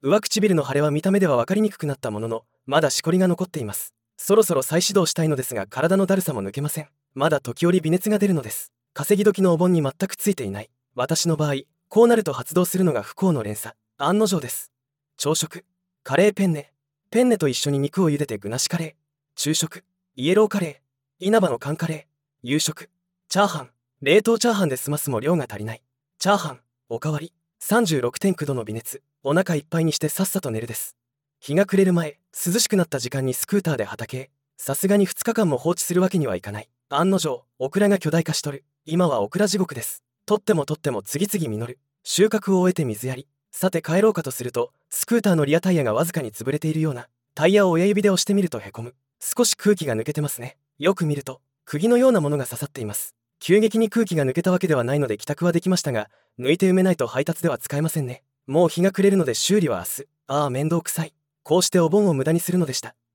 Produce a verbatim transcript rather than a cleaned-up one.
上唇の腫れは見た目では分かりにくくなったものの、まだしこりが残っています。そろそろ再始動したいのですが、体のだるさも抜けません。まだ時折微熱が出るのです。稼ぎ時のお盆に全くついていない。私の場合、こうなると発動するのが不幸の連鎖、案の定です。朝食、カレーペンネ。ペンネと一緒に肉を茹でて具なしカレー。昼食、イエローカレー。稲葉の缶カレー。夕食、チャーハン。冷凍チャーハンで済ますも量が足りない。チャーハン、おかわり。さんじゅうろくてんきゅうどの微熱。お腹いっぱいにしてさっさと寝るです。日が暮れる前、涼しくなった時間にスクーターで畑へ。さすがにふつかかんも放置するわけにはいかない。案の定、オクラが巨大化しとる。今はオクラ地獄です。取っても取っても次々実る。収穫を終えて水やり。さて帰ろうかとすると、スクーターのリアタイヤがわずかに潰れているような。タイヤを親指で押してみるとへこむ。少し空気が抜けてますね。よく見ると、釘のようなものが刺さっています。急激に空気が抜けたわけではないので帰宅はできましたが、抜いて埋めないと配達では使えませんね。もう日が暮れるので修理は明日。ああ面倒くさい。こうしてお盆を無駄にするのでした。